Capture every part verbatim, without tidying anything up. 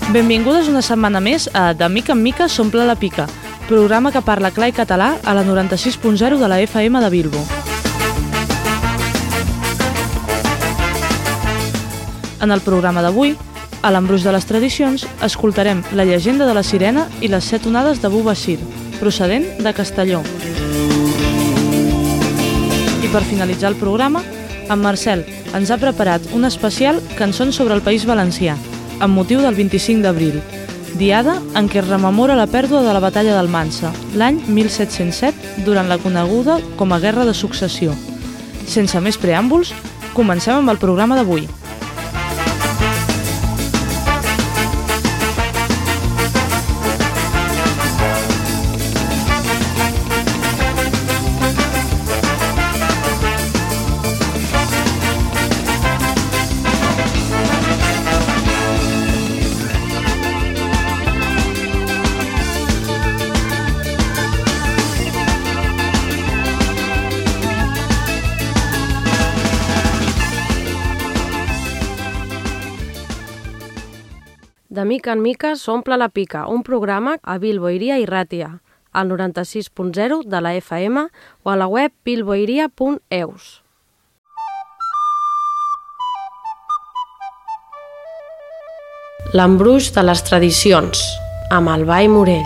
Benvingudes una setmana més a De mica en mica s'omple la pica, programa que parla clar i català a la noranta-sis punt zero de la F M de Bilbo. En el programa d'avui, a l'embruix de les tradicions, escoltarem la llegenda de la sirena i les set onades de Bubasir, procedent de Castelló. I per finalitzar el programa, en Marcel ens ha preparat un especial Cançons sobre el País Valencià, amb motiu del vint-i-cinc d'abril, diada en què es rememora la pèrdua de la batalla d'Almansa, l'any mil set-cents set, durant la coneguda com a Guerra de Successió. Sense més preàmbuls, comencem amb el programa d'avui. De mica en mica s'omple la pica, un programa a Bilbo Iria i Ràtia, al noranta-sis punt zero de la F M o a la web bilboiria punt eus. L'embruix de les tradicions, amb el Ball Morell.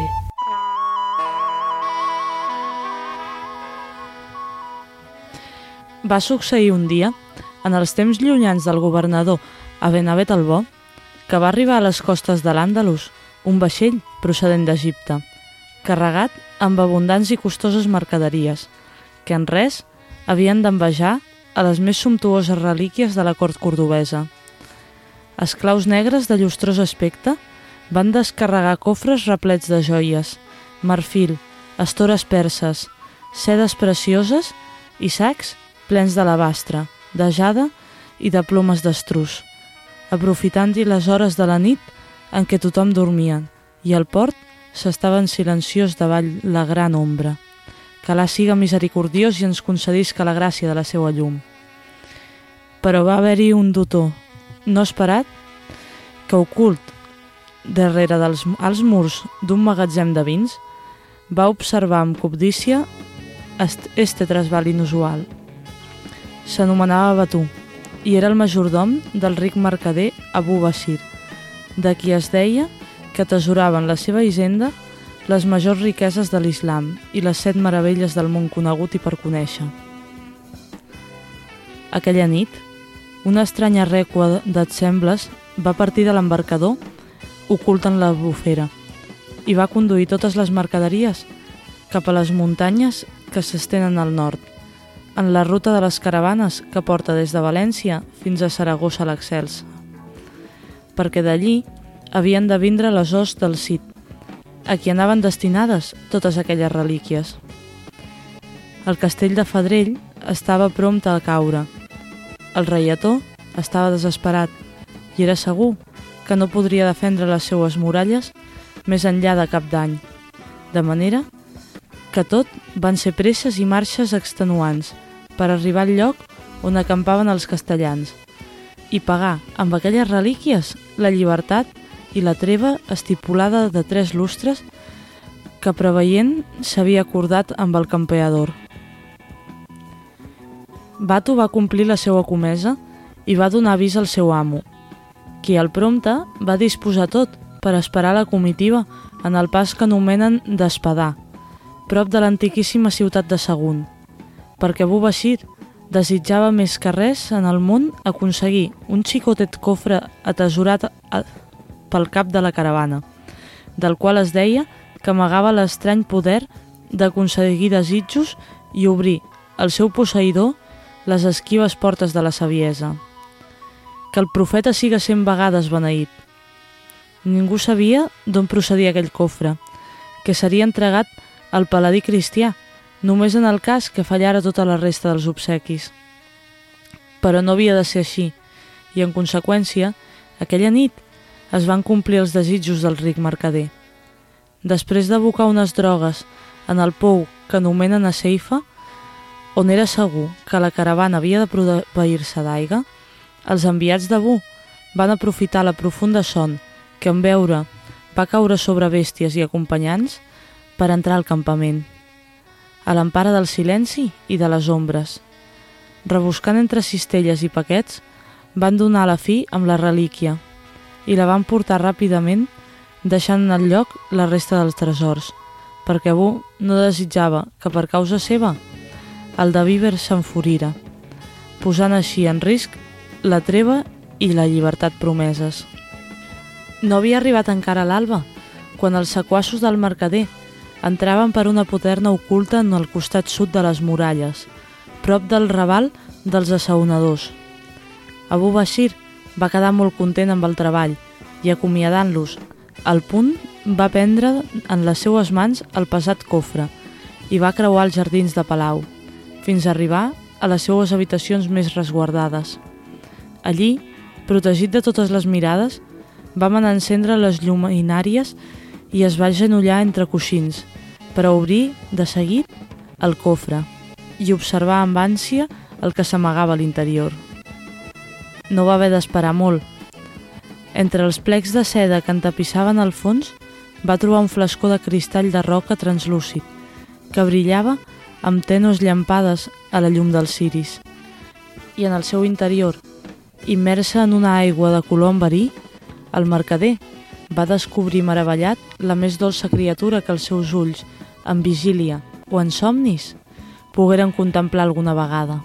Va succeir un dia, en els temps llunyans del governador Abenavet el Bo, que va arribar a les costes de l'Àndalus un vaixell procedent d'Egipte, carregat amb abundants i costoses mercaderies, que en res havien d'envejar a les més sumptuoses relíquies de la cort cordobesa. Esclaus negres de llustrós aspecte van descarregar cofres replets de joies, marfil, estores perses, sedes precioses i sacs plens d'alabastre, de jade i de plomes d'estruç, aprofitant-hi les hores de la nit en què tothom dormia i el port s'estava en silenciós davall la gran ombra. Que Allà siga misericordiós i ens concedisca la gràcia de la seua llum. Però va haver-hi un doctor no esperat que, ocult darrere dels alts murs d'un magatzem de vins, va observar amb cobdícia este trasbal inusual. S'anomenava Batú i era el majordom del ric mercader Abu Basir, de qui es deia que atesorava en la seva hisenda les majors riqueses de l'Islam i les set meravelles del món conegut i per conèixer. Aquella nit, una estranya rècua d'etsembles va partir de l'embarcador ocult en la bufera i va conduir totes les mercaderies cap a les muntanyes que s'estenen al nord, en la ruta de les caravanes que porta des de València fins a Saragossa l'Excelsa, perquè d'allí havien de vindre les hosts del Cid, a qui anaven destinades totes aquelles relíquies. El castell de Fadrell estava prompte a caure. El reietó estava desesperat i era segur que no podria defendre les seues muralles més enllà de Cap d'Any, de manera que tot van ser presses i marxes extenuants per arribar al lloc on acampaven els castellans i pagar amb aquelles relíquies la llibertat i la treva estipulada de tres lustres que preveient s'havia acordat amb el campeador. Batu va complir la seva comesa i va donar avís al seu amo, qui al prompte va disposar tot per esperar la comitiva en el pas que anomenen d'Espadà, prop de l'antiquíssima ciutat de Sagunt, perquè Abu Basir desitjava més que res en el món aconseguir un xicotet cofre atesorat pel cap de la caravana, del qual es deia que amagava l'estrany poder d'aconseguir desitjos i obrir al seu posseïdor les esquives portes de la saviesa. Que el profeta siga cent vegades beneït. Ningú sabia d'on procedia aquell cofre, que seria entregat al paladí cristià, només en el cas que fallara tota la resta dels obsequis. Però no havia de ser així, i en conseqüència, aquella nit es van complir els desitjos del ric mercader. Després d'abocar unes drogues en el pou que anomenen Aceifa, on era segur que la caravana havia de proveir-se d'aigua, els enviats d'Abu van aprofitar la profunda son que en veure va caure sobre bèsties i acompanyants per entrar al campament, a l'empara del silenci i de les ombres. Rebuscant entre cistelles i paquets, van donar a la fi amb la relíquia i la van portar ràpidament, deixant en el lloc la resta dels tresors, perquè Abu no desitjava que per causa seva el de Viver s'enfurira, posant així en risc la treva i la llibertat promeses. No havia arribat encara l'alba, quan els sequassos del mercader entraven per una poterna oculta en el costat sud de les muralles, prop del raval dels assaonadors. Abu Bashir va quedar molt content amb el treball i, acomiadant-los, al punt va prendre en les seues mans el pesat cofre i va creuar els jardins de palau, fins a arribar a les seues habitacions més resguardades. Allí, protegit de totes les mirades, vam anar a encendre les lluminàries i es va agenollar entre coixins per a obrir, de seguit, el cofre i observar amb ànsia el que s'amagava a l'interior. No va haver d'esperar molt. Entre els plecs de seda que entapissaven al fons, va trobar un flascó de cristall de roca translúcid que brillava amb tenos llampades a la llum dels ciris. I en el seu interior, immersa en una aigua de color verí, el mercader va descobrir meravellat la més dolça criatura que els seus ulls, en vigília o en somnis, pogueren contemplar alguna vegada.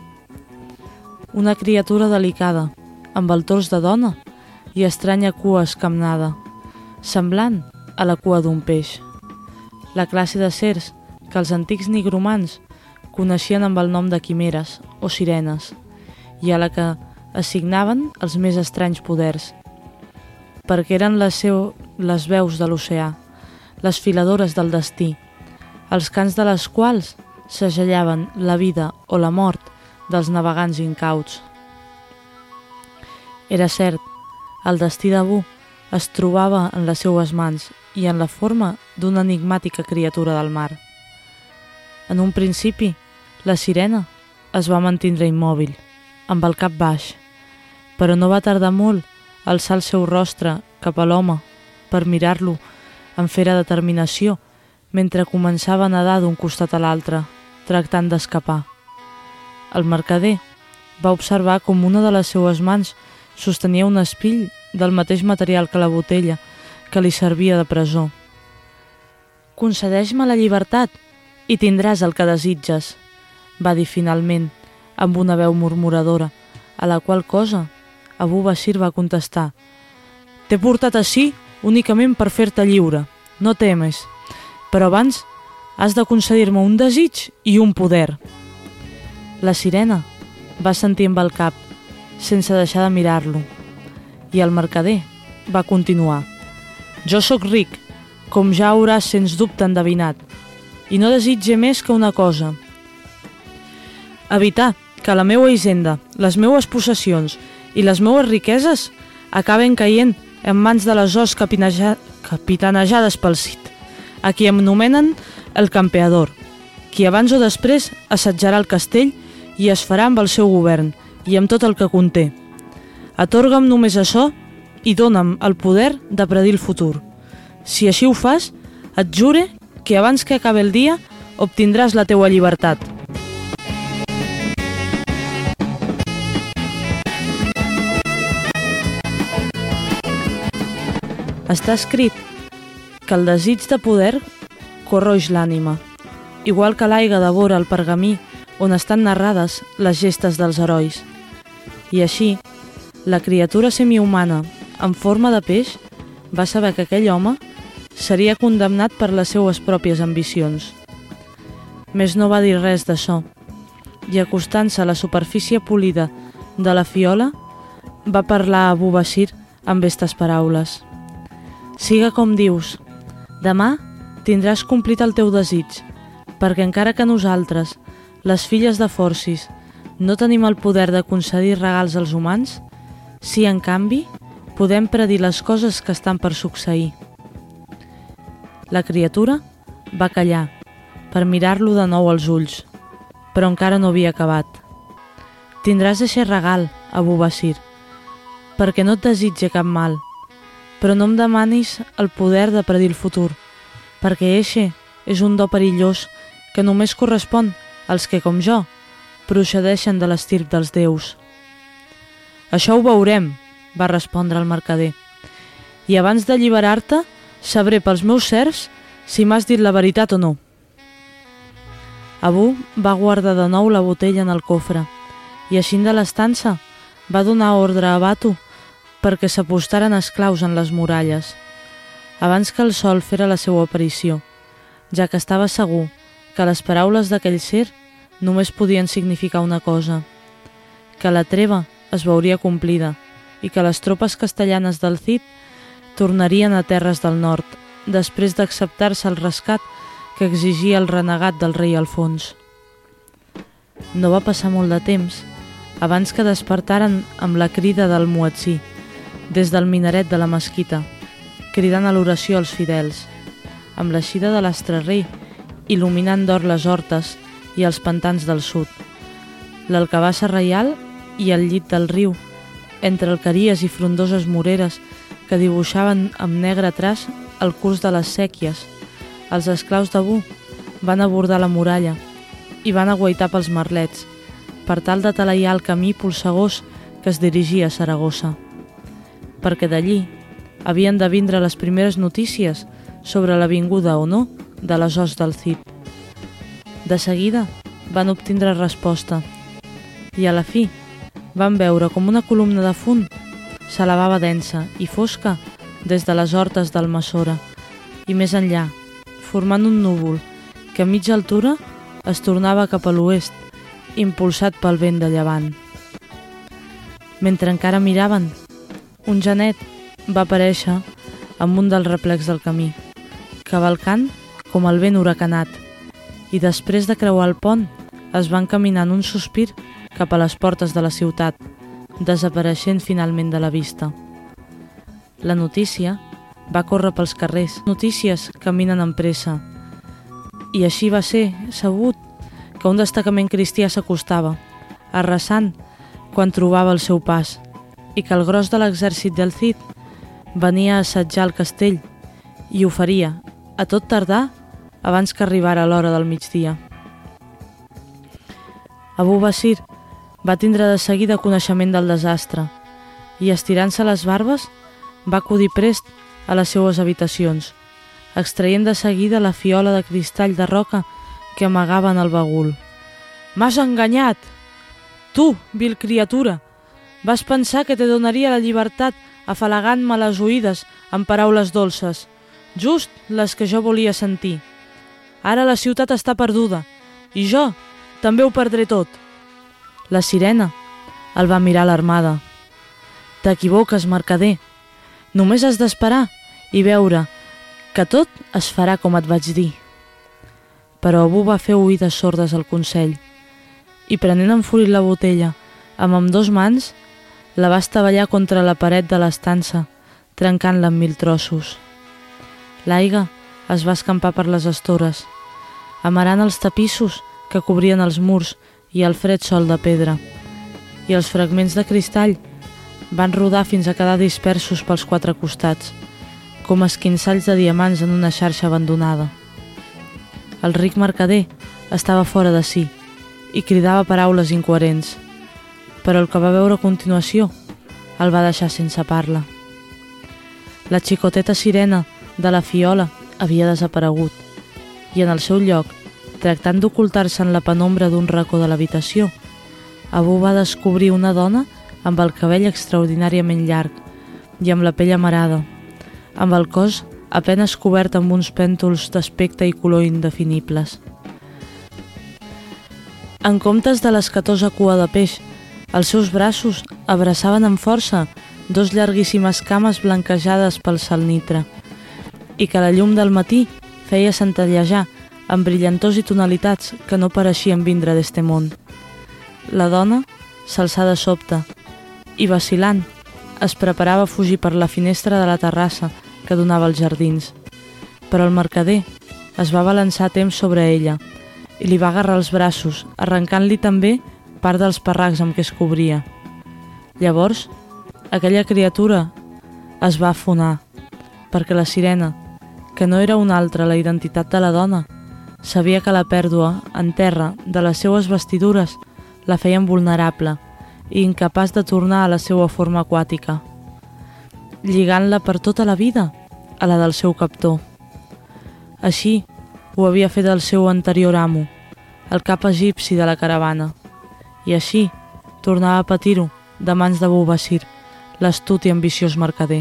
Una criatura delicada, amb el tors de dona i estranya cua escamnada, semblant a la cua d'un peix. La classe de sers que els antics nigromans coneixien amb el nom de quimeres o sirenes i a la que assignaven els més estranys poders, perquè eren les, seu, les veus de l'oceà, les filadores del destí, els cants de les quals segellaven la vida o la mort dels navegants incauts. Era cert, el destí d'Abu es trobava en les seues mans i en la forma d'una enigmàtica criatura del mar. En un principi, la sirena es va mantindre immòbil, amb el cap baix, però no va tardar molt a alçar el seu rostre cap a l'home per mirar-lo amb fera determinació mentre començava a nedar d'un costat a l'altre, tractant d'escapar. El mercader va observar com una de les seues mans sostenia un espill del mateix material que la botella que li servia de presó. «Concedeix-me la llibertat i tindràs el que desitges», va dir finalment, amb una veu murmuradora, a la qual cosa Abu Bashir va contestar: «T'he portat així únicament per fer-te lliure, no temes, però abans has de concedir-me un desig i un poder». La sirena va sentir amb el cap, sense deixar de mirar-lo, i el mercader va continuar: «Jo sóc ric, com ja hauràs sens dubte endevinat, i no desitge més que una cosa: evitar que la meua hisenda, les meues possessions i les meues riqueses acaben caient en mans de les hosts capineja... capitanejades pel Cid, a qui em nomenen el campeador, qui abans o després assetjarà el castell i es farà amb el seu govern i amb tot el que conté. Atorga'm només això i dona'm el poder de predir el futur. Si així ho fas, et jure que abans que acabi el dia obtindràs la teua llibertat». Està escrit que el desig de poder corroix l'ànima, igual que l'aigua devora el pergamí on estan narrades les gestes dels herois. I així, la criatura semihumana, en forma de peix, va saber que aquell home seria condemnat per les seues pròpies ambicions. Més no va dir res d'això, i acostant-se a la superfície polida de la fiola, va parlar a Abu Bashir amb aquestes paraules: «Siga com dius, demà tindràs complit el teu desig, perquè encara que nosaltres, les filles de Forcis, no tenim el poder de concedir regals als humans, sí, en canvi, podem predir les coses que estan per succeir». La criatura va callar per mirar-lo de nou als ulls, però encara no havia acabat. «Tindràs eixe regal, Abu Bashir, perquè no et desitge cap mal, però no em demanis el poder de predir el futur, perquè eixe és un do perillós que només correspon als que, com jo, procedeixen de l'estirp dels déus. Això ho veurem, va respondre el mercader, i abans d'alliberar-te sabré pels meus serfs si m'has dit la veritat o no. Abu va guardar de nou la botella en el cofre i, eixint de l'estança, va donar ordre a Batu perquè s'apostaren esclaus en les muralles, abans que el sol fera la seva aparició, ja que estava segur que les paraules d'aquell ser només podien significar una cosa, que la treva es veuria complida i que les tropes castellanes del Cid tornarien a terres del nord, després d'acceptar-se el rescat que exigia el renegat del rei Alfons. No va passar molt de temps abans que despertaren amb la crida del muetzí des del minaret de la mesquita, cridant a l'oració als fidels, amb l'eixida de l'astre rei il·luminant d'or les hortes i els pantans del sud, l'alcabassa reial i el llit del riu, entre alqueries i frondoses moreres que dibuixaven amb negre traç el curs de les sèquies. Els esclaus d'Abu van abordar la muralla i van aguaitar pels merlets, per tal de talaiar el camí polsegós que es dirigia a Saragossa, perquè d'allí havien de vindre les primeres notícies sobre la vinguda o no de les hosts del Cid. De seguida van obtindre resposta i a la fi van veure com una columna de fum s'elevava densa i fosca des de les hortes d'Almassora i més enllà, formant un núvol que a mitja altura es tornava cap a l'oest, impulsat pel vent de llevant. Mentre encara miraven, un genet va aparèixer amb un dels replecs del camí, cavalcant com el vent huracanat, i després de creuar el pont es van caminar en un sospir cap a les portes de la ciutat, desapareixent finalment de la vista. La notícia va córrer pels carrers. Notícies caminen amb pressa. I així va ser sabut que un destacament cristià s'acostava, arrasant quan trobava el seu pas, i que el gros de l'exèrcit del Cid venia a assetjar el castell i ho faria, a tot tardar, abans que arribara l'hora del migdia. Abu Basir va tindre de seguida coneixement del desastre i, estirant-se les barbes, va acudir prest a les seues habitacions, extraient de seguida la fiola de cristall de roca que amagava en el bagul. «M'has enganyat! Tu, vil criatura! Vas pensar que te donaria la llibertat afalagant-me les oïdes amb paraules dolces, just les que jo volia sentir. Ara la ciutat està perduda i jo també ho perdré tot». La sirena el va mirar alarmada. «T'equivoques, mercader. Només has d'esperar i veure que tot es farà com et vaig dir». Però Abu va fer oïdes sordes al consell i, prenent enfurit la botella amb ambdós mans, la va estavellar contra la paret de l'estança, trencant-la en mil trossos. L'aigua es va escampar per les estores, amarant els tapissos que cobrien els murs i el fred sol de pedra, i els fragments de cristall van rodar fins a quedar dispersos pels quatre costats, com esquinçalls de diamants en una xarxa abandonada. El ric mercader estava fora de si i cridava paraules incoherents, però el que va veure a continuació el va deixar sense parla. La xicoteta sirena de la fiola havia desaparegut i en el seu lloc, tractant d'ocultar-se en la penombra d'un racó de l'habitació, Abu va descobrir una dona amb el cabell extraordinàriament llarg i amb la pell amarada, amb el cos a penes cobert amb uns pèntols d'aspecte i color indefinibles. En comptes de l'escatosa cua de peix, els seus braços abraçaven amb força dos llarguíssimes cames blanquejades pel salnitre i que la llum del matí feia centellejar amb brillantors i tonalitats que no pareixien vindre d'este món. La dona s'alçà de sobte i, vacil·lant, es preparava a fugir per la finestra de la terrassa que donava als jardins, però el mercader es va balançar a temps sobre ella i li va agarrar els braços, arrencant-li també part dels parracs amb què es cobria. Llavors, aquella criatura es va afonar perquè la sirena, que no era una altra la identitat de la dona, sabia que la pèrdua en terra de les seues vestidures la feien vulnerable i incapaç de tornar a la seva forma aquàtica, lligant-la per tota la vida a la del seu captor. Així ho havia fet el seu anterior amo, el cap egipci de la caravana, i així tornava a patir-ho de mans d'Abu Basir, l'astut i ambiciós mercader.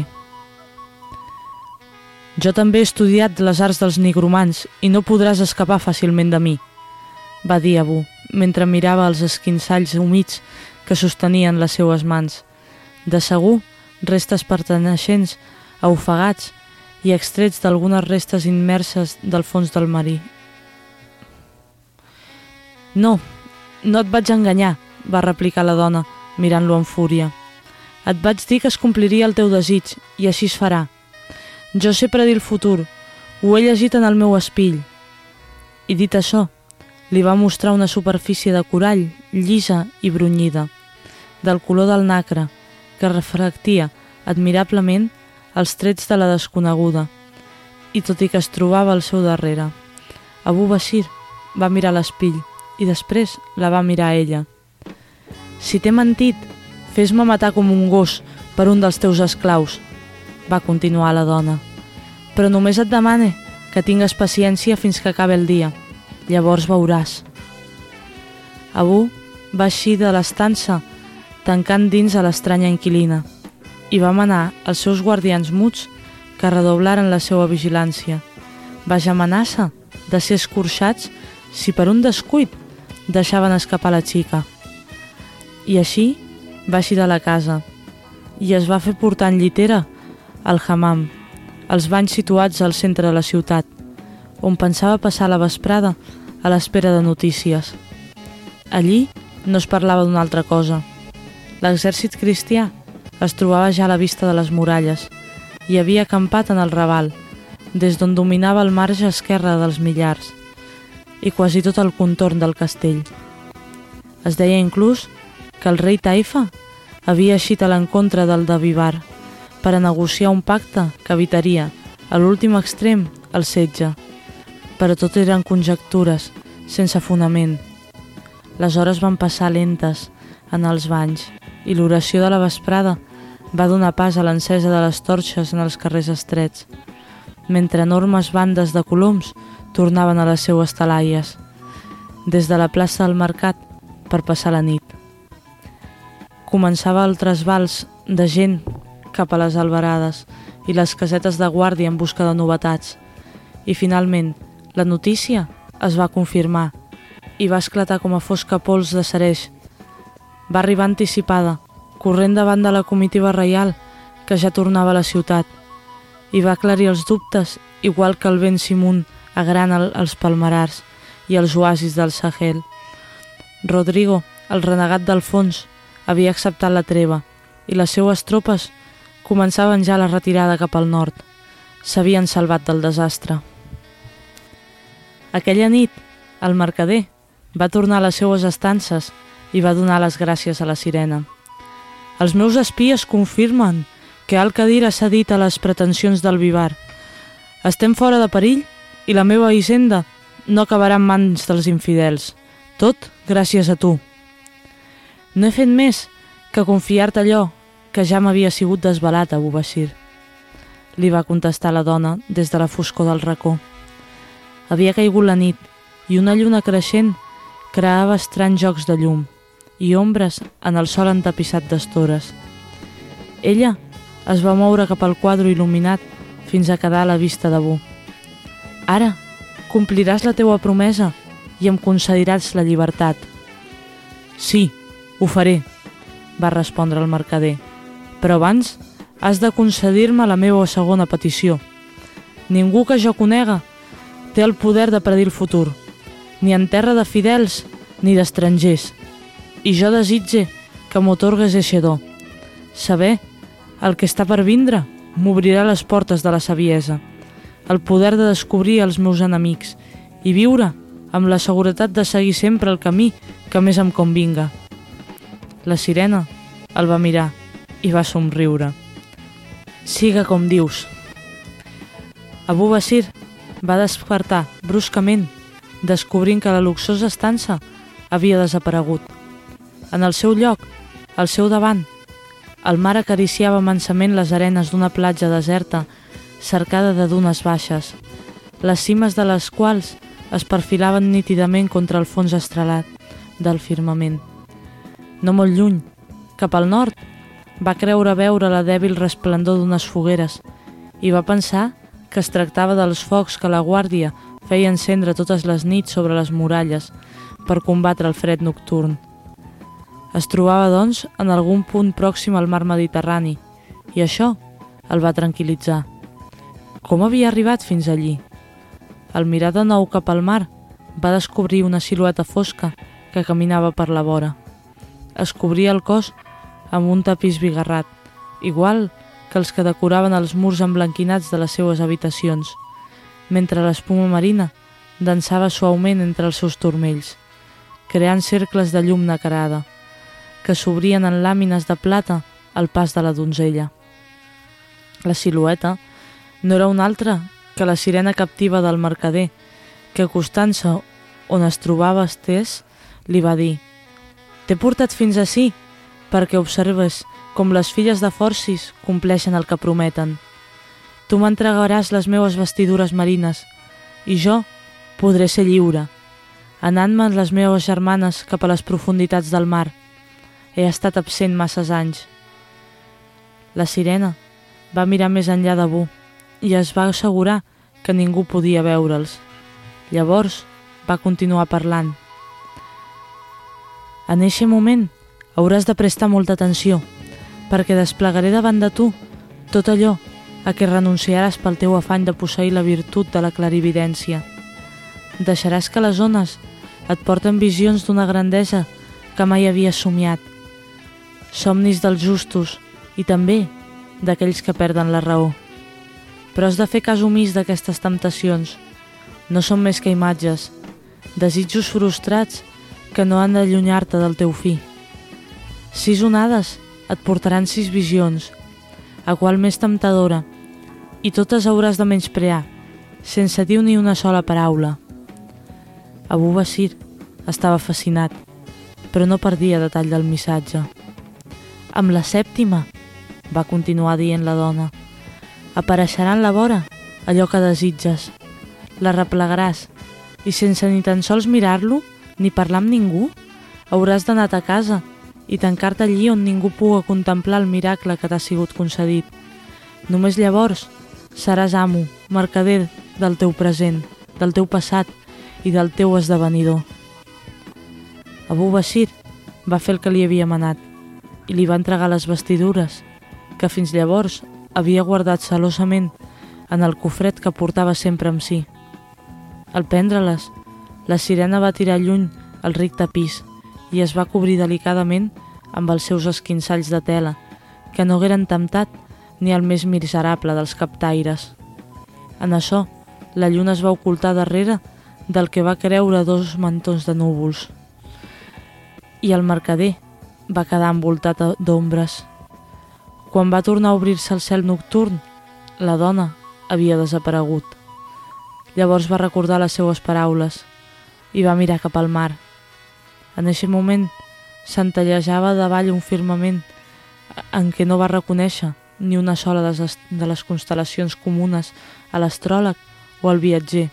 «Jo també he estudiat les arts dels nigromants i no podràs escapar fàcilment de mi», va dir Abu, mentre mirava els esquinçalls humits que sostenien les seues mans. De segur, restes pertaneixents a ofegats i extrets d'algunes restes immerses del fons del marí. «No, no et vaig enganyar», va replicar la dona, mirant-lo amb fúria. «Et vaig dir que es compliria el teu desig, i així es farà. Jo sé predir el futur, ho he llegit en el meu espill». I dit això, li va mostrar una superfície de corall llisa i brunyida, del color del nacre, que reflectia admirablement els trets de la desconeguda, i tot i que es trobava al seu darrere. Abu Basir va mirar l'espill i després la va mirar a ella. «Si t'he mentit, fes-me matar com un gos per un dels teus esclaus», va continuar la dona. «Però només et demane que tingues paciència fins que acabi el dia. Llavors veuràs». Abu va eixir de l'estança, tancant dins a l'estranya inquilina, i va manar els seus guardians muts que redoblaren la seva vigilància. Baix amenaça de ser escorxats si per un descuit deixaven escapar la xica. I així va eixir de la casa i es va fer portar en llitera al hammam, els banys situats al centre de la ciutat, on pensava passar la vesprada a l'espera de notícies. Allí no es parlava d'una altra cosa. L'exèrcit cristià es trobava ja a la vista de les muralles i havia acampat en el Raval, des d'on dominava el marge esquerre dels Millars i quasi tot el contorn del castell. Es deia inclús que el rei Taifa havia eixit a l'encontre del de Vivar per a negociar un pacte que evitaria, a l'últim extrem, el setge. Però tot eren conjectures, sense fonament. Les hores van passar lentes en els banys i l'oració de la vesprada va donar pas a l'encesa de les torxes en els carrers estrets, mentre enormes bandes de coloms tornaven a les seues talaies, des de la plaça del mercat per passar la nit. Començava el trasbals de gent cap a les alberades i les casetes de guàrdia en busca de novetats, i finalment la notícia es va confirmar i va esclatar com a fosca pols de cereix. Va arribar anticipada, corrent davant de la comitiva reial que ja tornava a la ciutat, i va aclarir els dubtes igual que el vent Simun agrana els palmerars i els oasis del Sahel. Rodrigo, el renegat del fons, havia acceptat la treva i les seues tropes començaven ja la retirada cap al nord. S'havien salvat del desastre. Aquella nit, el mercader va tornar a les seues estances i va donar les gràcies a la sirena. «Els meus espies confirmen que Al-Qadir ha cedit a les pretensions del Vivar. Estem fora de perill i la meva hisenda no acabarà en mans dels infidels. Tot gràcies a tu. No he fet més que confiar-te allò que ja m'havia sigut desvelat, Abu Basir», li va contestar la dona des de la foscor del racó. Havia caigut la nit i una lluna creixent creava estranys jocs de llum i ombres en el sol entapissat d'estores. Ella es va moure cap al quadre il·luminat fins a quedar a la vista d'Abu. «Ara compliràs la teua promesa i em concediràs la llibertat». «Sí, ho faré», va respondre el mercader, «però abans has de concedir-me la meva segona petició. Ningú que jo conega té el poder de predir el futur, ni en terra de fidels ni d'estrangers, i jo desitge que m'otorgues eixe do. Saber el que està per vindre m'obrirà les portes de la saviesa, el poder de descobrir els meus enemics i viure amb la seguretat de seguir sempre el camí que més em convinga». La sirena el va mirar i va somriure. «Siga com dius». Abu Basir va despertar bruscament, descobrint que la luxosa estança havia desaparegut. En el seu lloc, al seu davant, el mar acariciava mansament les arenes d'una platja deserta cercada de dunes baixes, les cimes de les quals es perfilaven nítidament contra el fons estrelat del firmament. No molt lluny, cap al nord, va creure veure la dèbil resplendor d'unes fogueres i va pensar que es tractava dels focs que la guàrdia feia encendre totes les nits sobre les muralles per combatre el fred nocturn. Es trobava, doncs, en algun punt pròxim al mar Mediterrani i això el va tranquil·litzar. Com havia arribat fins allí? Al mirar de nou cap al mar, va descobrir una silueta fosca que caminava per la vora. Es cobria el cos amb un tapís bigarrat, igual que els que decoraven els murs emblanquinats de les seues habitacions, mentre l'espuma marina dansava suaument entre els seus turmells, creant cercles de llum nacarada, que s'obrien en làmines de plata al pas de la donzella. La silueta no era una altra que la sirena captiva del mercader, que acostant-se on es trobava estès, li va dir: «T'he portat fins ací perquè observes com les filles de Forcis compleixen el que prometen. Tu m'entregaràs les meves vestidures marines i jo podré ser lliure, anant-me amb les meves germanes cap a les profunditats del mar. He estat absent masses anys». La sirena va mirar més enllà d'Abu i es va assegurar que ningú podia veure'ls. Llavors va continuar parlant. «En eixe moment hauràs de prestar molta atenció, perquè desplegaré davant de tu tot allò a què renunciaràs pel teu afany de posseir la virtut de la clarividència. Deixaràs que les ones et porten visions d'una grandesa que mai havies somiat, somnis dels justos i també d'aquells que perden la raó. Però has de fer cas omís d'aquestes temptacions. No són més que imatges, desitjos frustrats que no han d'allunyar-te del teu fi. Sis onades et portaran sis visions, a qual més temptadora, i totes hauràs de menysprear, sense dir ni una sola paraula». Abu Basir estava fascinat, però no perdia detall del missatge. «Amb la sèptima», va continuar dient la dona, «apareixerà en la vora allò que desitges. La replegaràs i sense ni tan sols mirar-lo ni parlar amb ningú, hauràs d'anar a casa i tancar-te allí on ningú puga contemplar el miracle que t'ha sigut concedit. Només llavors seràs amo, mercader del teu present, del teu passat i del teu esdevenidor». Abu Basir va fer el que li havia manat i li va entregar les vestidures que fins llavors havia guardat celosament en el cofret que portava sempre amb si. Al prendre-les, la sirena va tirar lluny el ric tapís i es va cobrir delicadament amb els seus esquinçalls de tela, que no hagueren temptat ni el més miserable dels captaires. En això, la lluna es va ocultar darrere del que va creure dos mantons de núvols, i el mercader va quedar envoltat d'ombres. Quan va tornar a obrir-se el cel nocturn, la dona havia desaparegut. Llavors va recordar les seues paraules i va mirar cap al mar. En aquest moment centellejava davall un firmament en què no va reconèixer ni una sola de les constel·lacions comunes a l'astròleg o al viatger.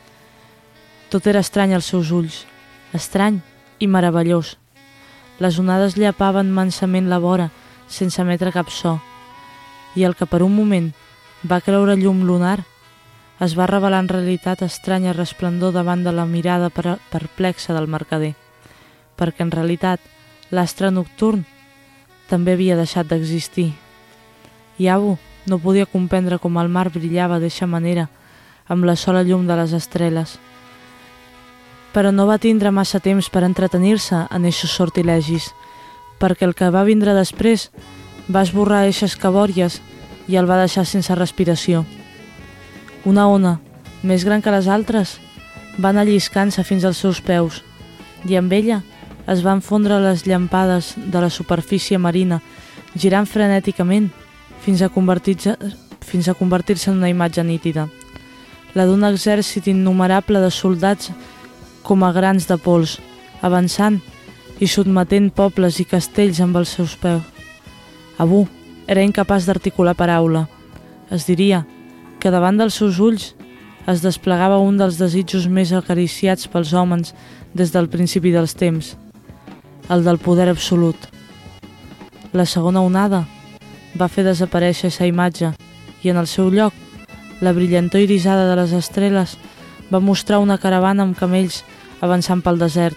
Tot era estrany als seus ulls, estrany i meravellós. Les onades llapaven mansament la vora sense emetre cap so, i el que per un moment va creure llum lunar es va revelar en realitat estranya resplendor davant de la mirada perplexa del mercader, perquè en realitat l'astre nocturn també havia deixat d'existir. I Abu no podia comprendre com el mar brillava d'eixa manera amb la sola llum de les estrelles. Però no va tindre massa temps per entretenir-se en eixos sortilegis, perquè el que va vindre després va esborrar eixes cabòries i el va deixar sense respiració. Una ona, més gran que les altres, va anar lliscant-se fins als seus peus, i amb ella es van fondre les llampades de la superfície marina, girant frenèticament fins a convertir-se fins a convertir-se en una imatge nítida. la d'un exèrcit innumerable de soldats com a grans de pols, avançant i sotmetent pobles i castells amb els seus peus. Abu era incapaç d'articular paraula. Es diria que davant dels seus ulls es desplegava un dels desitjos més acariciats pels homes des del principi dels temps, el del poder absolut. La segona onada va fer desaparèixer aquesta imatge i en el seu lloc la brillantor irisada de les estrelles va mostrar una caravana amb camells avançant pel desert.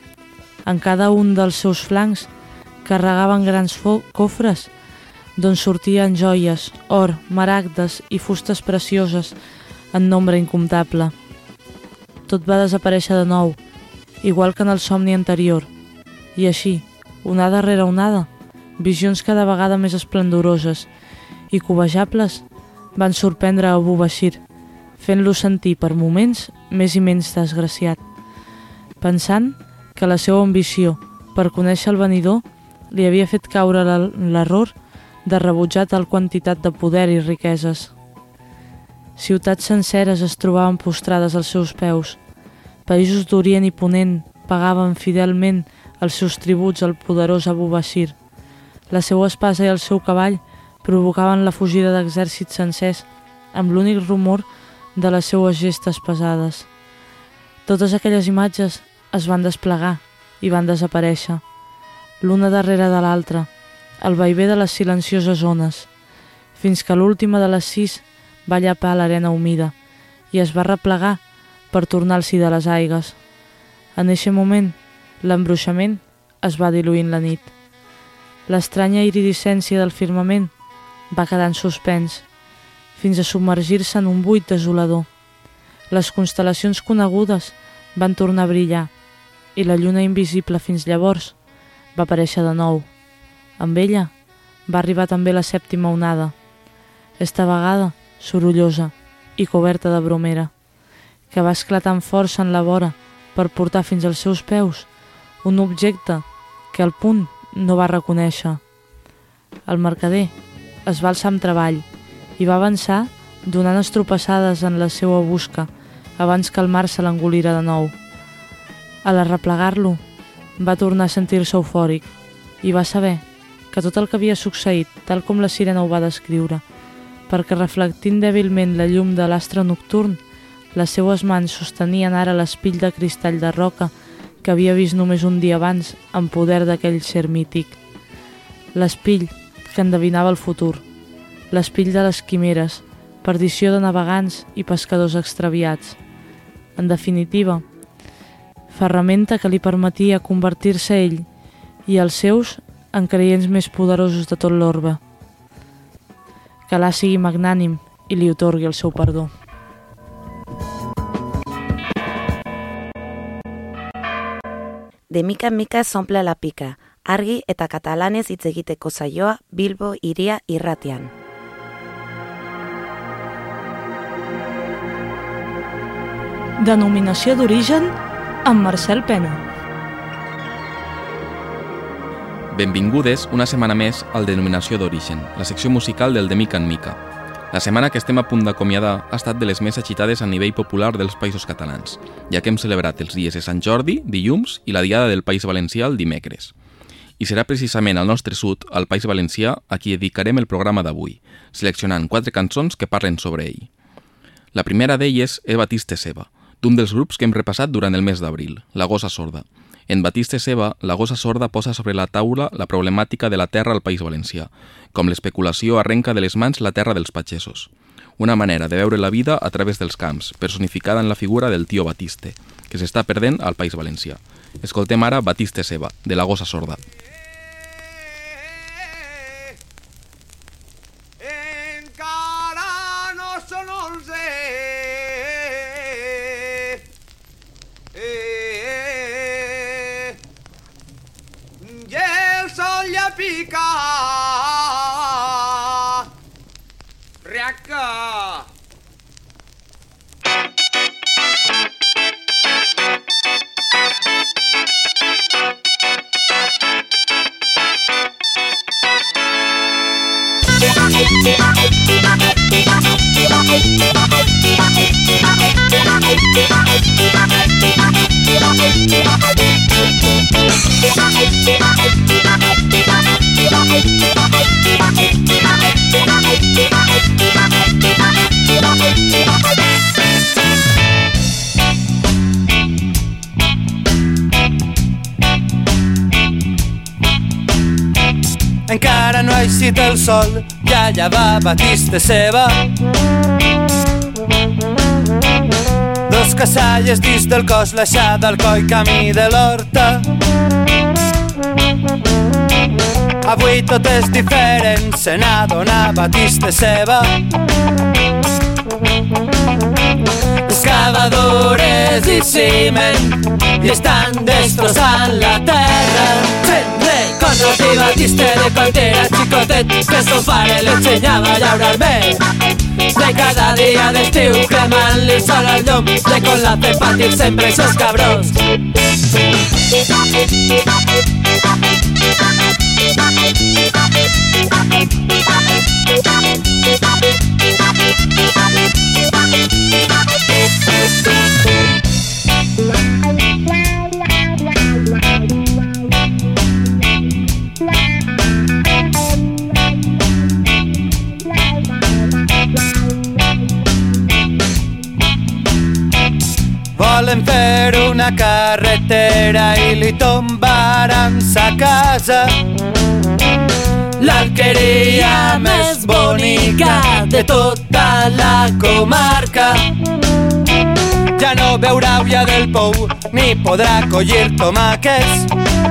En cada un dels seus flancs carregaven grans cofres d'on sortien joies, or, maragdes i fustes precioses en nombre incomptable. Tot va desaparèixer de nou, igual que en el somni anterior, i així, onada rere onada, visions cada vegada més esplendoroses i cobejables van sorprendre a Abu Bashir, fent-lo sentir per moments més i menys desgraciat, pensant que la seva ambició per conèixer el venidor li havia fet caure l'error de rebutjar tal quantitat de poder i riqueses. Ciutats senceres es trobaven postrades als seus peus. Països d'Orient i Ponent pagaven fidelment els seus tributs al poderós Abu Bashir. La seva espasa i el seu cavall provocaven la fugida d'exèrcits sencers amb l'únic rumor de les seues gestes pesades. Totes aquelles imatges es van desplegar i van desaparèixer, l'una darrere de l'altra, el vaivé de les silencioses ones, fins que l'última de les sis va llapar l'arena humida i es va replegar per tornar al si de les aigues. En eixe moment, l'embruixament es va diluir en la nit. L'estranya iridescència del firmament va quedar en suspens, fins a submergir-se en un buit desolador. Les constel·lacions conegudes van tornar a brillar i la lluna invisible fins llavors va aparèixer de nou. Amb ella va arribar també la sèptima onada, esta vegada sorollosa i coberta de bromera, que va esclatar amb força en la vora per portar fins als seus peus un objecte que al punt no va reconèixer. El mercader es va alçar amb treball i va avançar donant estropassades en la seva busca abans que el mar se l'engolira de nou. A l'arreplegar-lo, va tornar a sentir-se eufòric i va saber que tot el que havia succeït, tal com la sirena ho va descriure, perquè reflectint dèbilment la llum de l'astre nocturn, les seues mans sostenien ara l'espill de cristall de roca que havia vist només un dia abans en poder d'aquell ser mític. L'espill que endevinava el futur, l'espill de les quimeres, perdició de navegants i pescadors extraviats. En definitiva, ferramenta que li permetia convertir-se ell i els seus en creients més poderosos de tot l'orbe. Que Allà sigui magnànim i li otorgui el seu perdó. De mica en mica s'omple la pica, argi eta katalanez hitz egiteko saioa Bilbo Hiria irratian. Denominació d'origen amb Marcel Pena. Benvingudes una setmana més al Denominació d'origen, la secció musical del De mica en mica. La setmana que estem a punt d'acomiadar ha estat de les més agitades a nivell popular dels països catalans, ja que hem celebrat els dies de Sant Jordi, dilluns, i la Diada del País Valencià el dimecres. I serà precisament al nostre sud, al País Valencià, a qui dedicarem el programa d'avui, seleccionant quatre cançons que parlen sobre ell. La primera d'elles és Batiste Seba, d'un dels grups que hem repassat durant el mes d'abril, La Gossa Sorda. En Batiste Seba, La Gossa Sorda posa sobre la taula la problemàtica de la terra al País Valencià, com l'especulació arrenca de les mans la terra dels patxesos. Una manera de veure la vida a través dels camps, personificada en la figura del tio Batiste, que s'està perdent al País Valencià. Escoltem ara Batiste Seba, de La Gossa Sorda. Encara no són onze i el sol ja pica. Riaca! Encara no ha eixit el sol, ja allà va Batista seva. Dos cassalles dins del cos, l'aixada al coll, camí de l'horta. Avui tot és diferent, se n'adona Batista seva. Excavadores i ciment i estan destrossant la terra. Conrad i Batista de quan era xicotet, que son pare l'ensenyava a llaurar bé. De cada dia d'estiu cremant-li sol al llum, de con la fe patir sempre esos cabrons. Volen fer una carretera i li tombaran sa casa, l'alqueria més bonica de tota la comarca. Ja no beurà ulla del pou ni podrà collir tomàquets.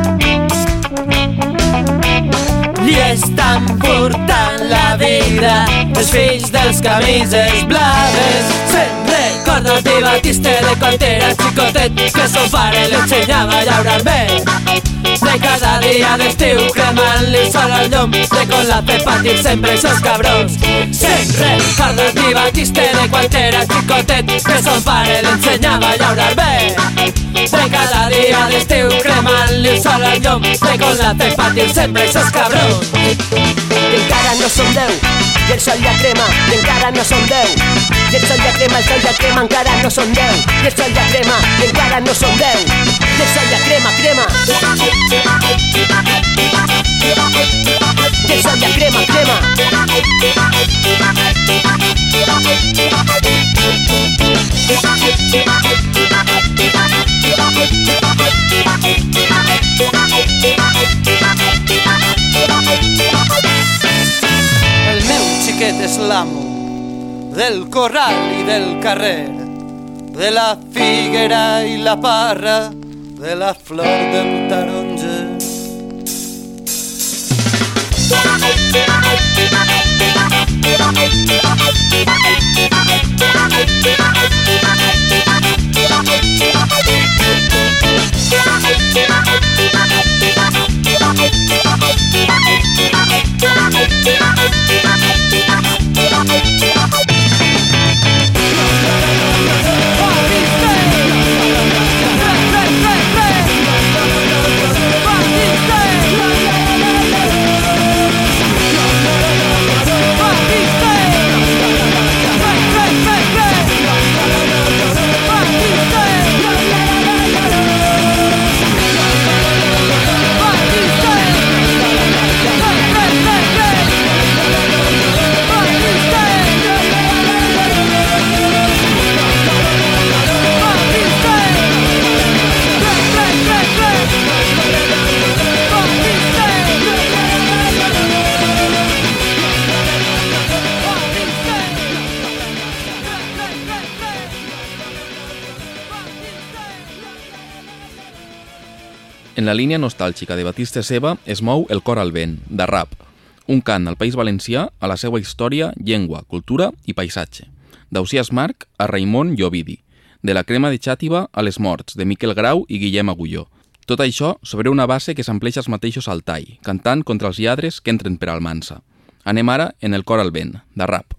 Li estan furtant la vida els fills dels camises blaves. Se'n recorda de Batista de quan era xicotet, que son pare l'ensenyava a llaurar bé. De cada dia d'estiu cremant-li sol al llum, de con la fe patir sempre esos cabrons. Se'n recorda de Batista de quan era xicotet, que son pare l'ensenyava a llaurar bé. De cada dia d'estiu cremant-li sol al llum, de con la fe patir sempre esos cabrons. I encara no som deu, i el sol ja crema, i encara no som deu. I el sol ja crema, el sol ja crema, encara no som deu. I el sol ja crema, i encara no som deu. I el sol ja crema, crema. I el sol ja crema, crema. El meu xiquet és l'amo del corral i del carrer, de la figuera i la parra, de la flor del taronja. En la línia nostàlgica de Batista seva es mou El cor al vent, de Rap, un cant al País Valencià a la seva història, llengua, cultura i paisatge. D'Ausiàs Marc a Raimon i Ovidi, de la crema de Xàtiva a les morts, de Miquel Grau i Guillem Agulló. Tot això sobre una base que s'ampleix els mateixos al tall, cantant contra els lladres que entren per Almansa. Anem ara en El cor al vent, de Rap.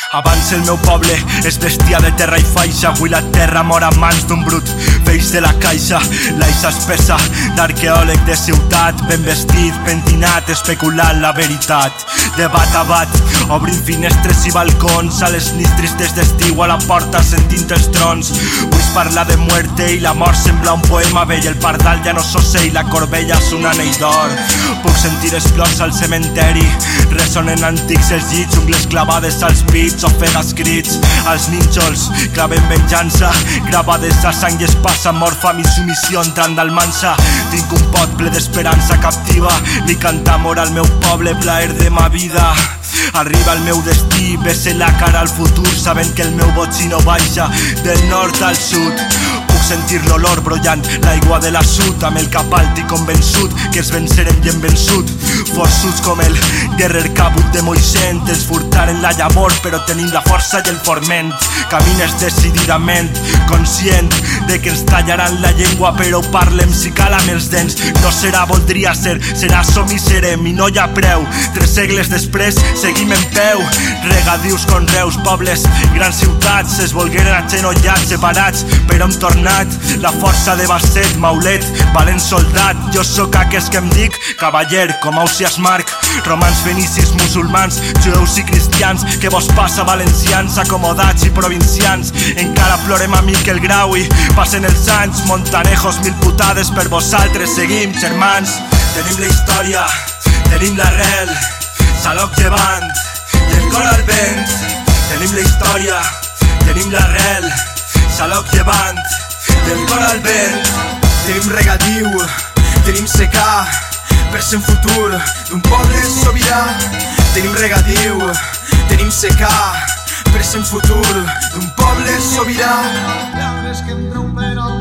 Abans el meu poble es vestia de terra i faixa, avui la terra mor a mans d'un brut peix de la caixa. L'aixa espessa d'arqueòleg de ciutat, ben vestit, pentinat, especulant la veritat. De bat a bat, obrint finestres i balcons, a les nits tristes d'estiu a la porta sentint els trons. Vull parlar de muerte i la mort sembla un poema vell, el pardal ja no s'ocell, la corbella és un anell d'or. Puc sentir esclors al cementeri, ressonen antics els llits, ungles clavades als pits, ofegues crits, als nínxols claven venjança, gravades a sang i es passa, mort, fam i submissió entrant d'almansa. Tinc un pot ple d'esperança captiva, li canta amor al meu poble, plaer de ma vida. Arriba el meu destí, bese la cara al futur, sabent que el meu botxí no baixa del nord al sud. Puc sentir l'olor brollant, l'aigua de la sud, amb el cap alt i convençut que es vencerem i hem vençut. Forçuts com el guerrer cabut de Moixent, ens furtaren la llavor però tenim la força i el forment. Camines decididament, conscient de que ens tallaran la llengua però parlem si cal amb els dents. No serà, voldria ser, serà, som i serem i no hi ha preu. Tres segles després seguim en peu, regadius, conreus, pobles, grans ciutats es volgueren agenollats, separats però hem tornat. La força de Basset, Maulet, valent soldat, jo sóc aquest que em dic cavaller, com Ausiàs Marc. Romans, fenicis, musulmans, jueus i cristians, què vos passa, valencians, acomodats i provincians? Encara plorem a Miquel Grau i passen els anys, montanejos, mil putades per vosaltres, seguim, germans. Tenim la història, tenim l'arrel, Xaloc llevant i el cor al vent. Tenim la història, tenim l'arrel, Xaloc llevant i el cor al vent. Tenim regadiu, tenim secà, present futur d'un poble sobirà. Tenim regadiu, tenim secà, present futur d'un poble sobirà. Lladres que em treu per al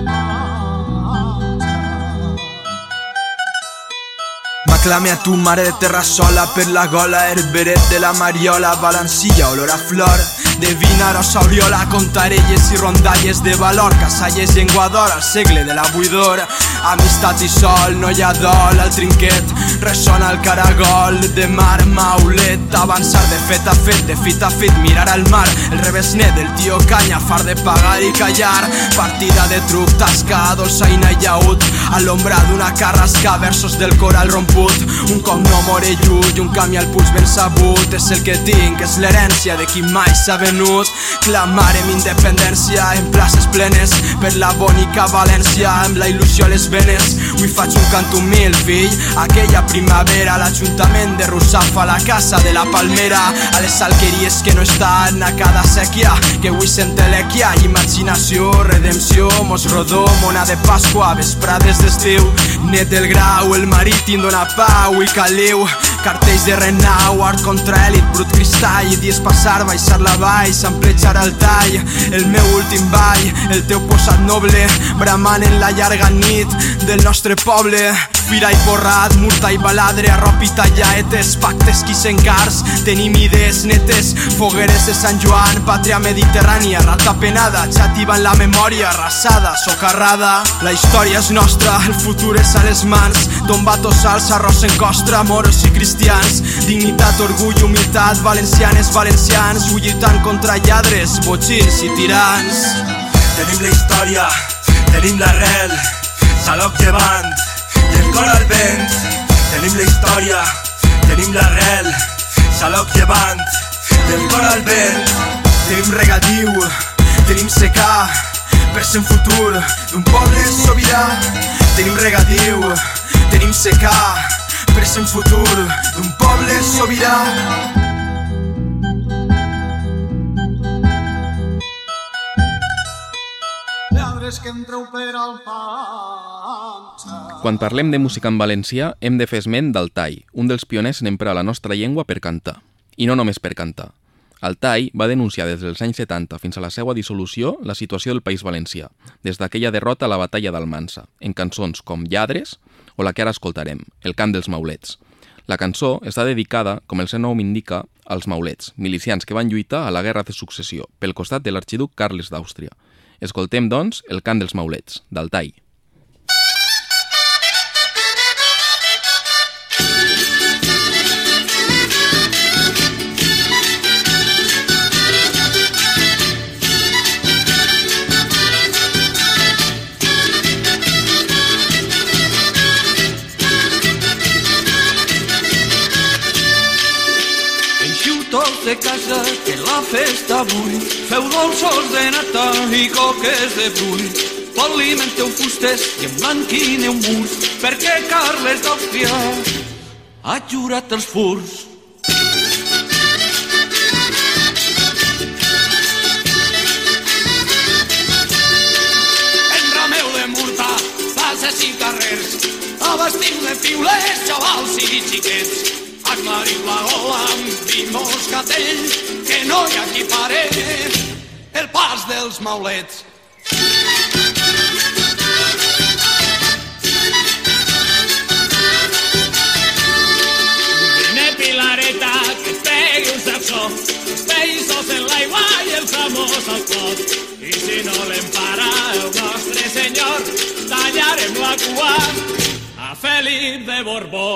M'aclame a tu, mare de terra sola, per la gola, herberet de la mariola, Valencia, olor a flor de vina, rosa oriola, contarelles i rondalles de valor, casalles, llengua d'or, al segle de la buidor. Amistat i sol, no hi ha dol, al trinquet ressona el caragol de mar, Maulet, avançar de fet a fet, de fit a fit, mirar al mar, el revés net del tio Canya, far de pagar i callar, partida de truc, tasca, dolçaina i llaüt, a l'ombra d'una carrasca, versos del coral romput, un cognom orellut i un camí al puls ben sabut, és el que tinc, és l'herència de qui mai s'ha venut. Clamarem independència en places plenes per la bonica València, amb la il·lusió a les venes. Avui faig un cant humil, fill, aquella primavera, l'Ajuntament de Russafa, la casa de la Palmera, a les alqueries que no estan a cada sèquia, que avui s'entelequia, imaginació, redempció, mos rodó, mona de Pasqua, vesprades d'estiu, net del Grau, el marítim dona pau i caliu, cartells de renau, art contra èlit, brut cristall, i dies passar, baixar la vall, s'amplejar al tall, el meu últim ball, el teu posat noble, bramant en la llarga nit del nostre poble. Fira i porrat, murta i baladre, arrop i tallaetes, pactes qui s'encars, tenim idees netes, fogueres de Sant Joan, pàtria mediterrània, rata penada, xativa en la memòria, arrasada, socarrada. La història és nostra, el futur és a les mans, tombatos alts, arròs en costra, moros i cristians, dignitat, orgull, humilitat, valencianes, valencians, lluitant contra lladres, botxins i tirans. Tenim la història, tenim l'arrel, Xaloc llevant i el cor al vent. Tenim la història, tenim l'arrel, Xaloc llevant i el cor al vent. Tenim regadiu, tenim secà, present futur d'un poble sobirà. Tenim regadiu, tenim secà, present futur d'un poble sobirà. Quan parlem de música en valencià, hem de fer esment del tall, un dels pioners en emprar la nostra llengua per cantar. I no només per cantar. El tall va denunciar des dels anys setanta fins a la seva dissolució la situació del País Valencià, des d'aquella derrota a la batalla d'Almansa, en cançons com Lladres o la que ara escoltarem, El cant dels maulets. La cançó està dedicada, com el seu nom indica, als maulets, milicians que van lluitar a la Guerra de Successió, pel costat de l'arxiduc Carles d'Àustria. Escoltem, doncs, El cant dels maulets, del tall. de casa, que la festa avui feu dolços de nata i coques de brull. Polimenteu fustes i emblanquineu murs, perquè Carles d'Àustria ha jurat els furs. Enrameu de murta, passes i carrers, abastiu de piulers, xavals i xiquets. Aclariu la gola amb vi moscatell, que no hi ha qui pare el pas dels maulets. Vine Pilareta, que et pegui un sacsó, els peixos en l'aigua i el famós al clot. I si no l'empara el nostre senyor, tallarem la cua a Felip de Borbó.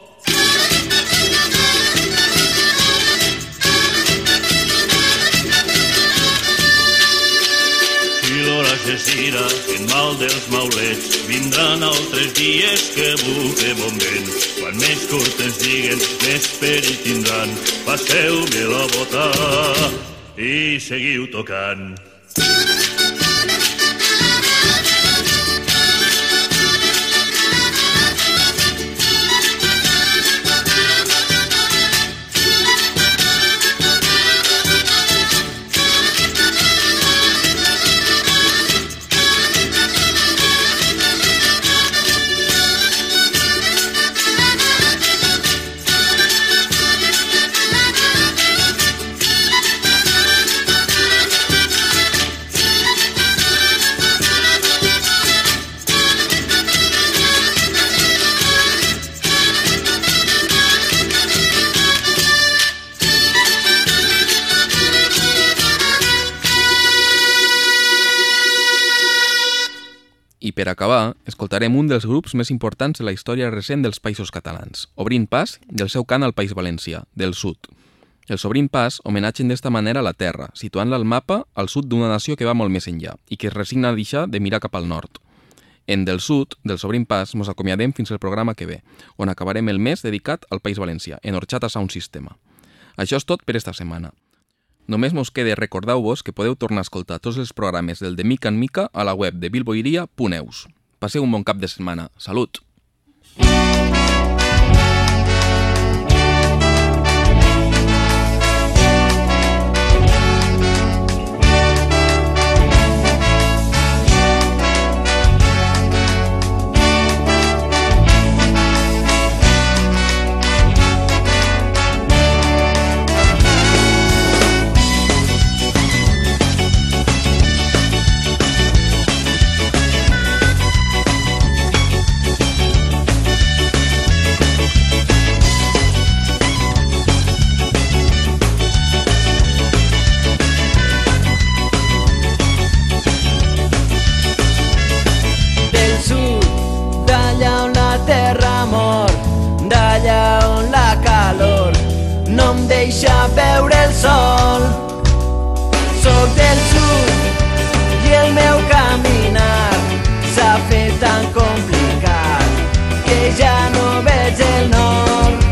L'hora s'estira, en mal dels maulets, vindran altres dies que bufe bon vent. Quan més curt ens diguen, més perill tindran. Passeu-me la bota i seguiu tocant. I per acabar, escoltarem un dels grups més importants de la història recent dels Països Catalans, obrint pas del seu cant al País Valencià, del sud. Els obrint pas homenatgen d'esta manera la terra, situant-la al mapa al sud d'una nació que va molt més enllà i que es resigna a deixar de mirar cap al nord. En Del Sud, dels obrint pas, mos acomiadem fins al programa que ve, on acabarem el mes dedicat al País Valencià, en Orxata Sound System. Això és tot per esta setmana. Només mos queda recordar-vos que podeu tornar a escoltar tots els programes del De Mica en Mica a la web de bilboiria punt eus. Passeu un bon cap de setmana. Salut! Deixa veure el sol. Soc del sud i el meu caminar s'ha fet tan complicat que ja no veig el nord.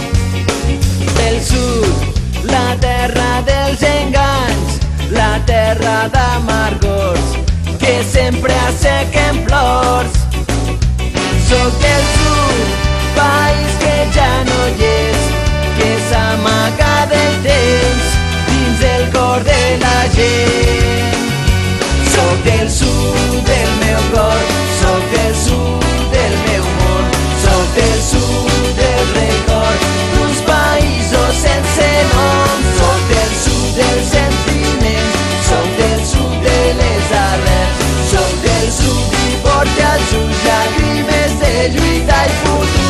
Del sud, la terra dels enganys, la terra d'amargors que sempre assequen plors. Soc del sud, país que ja no hi és, que s'amaga del temps dins el cor de la gent. Soc del sud del meu cor, soc del sud del meu món, soc del sud del record d'uns països sense nom. Soc del sud del sentiment, soc del sud de les arrels, soc del sud i porta als ulls llàgrimes de lluita i futur.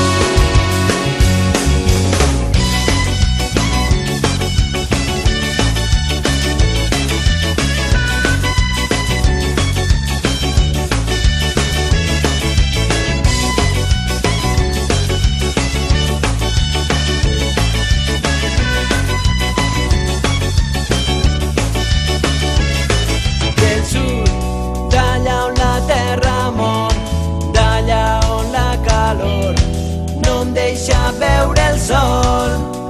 Veure el sol.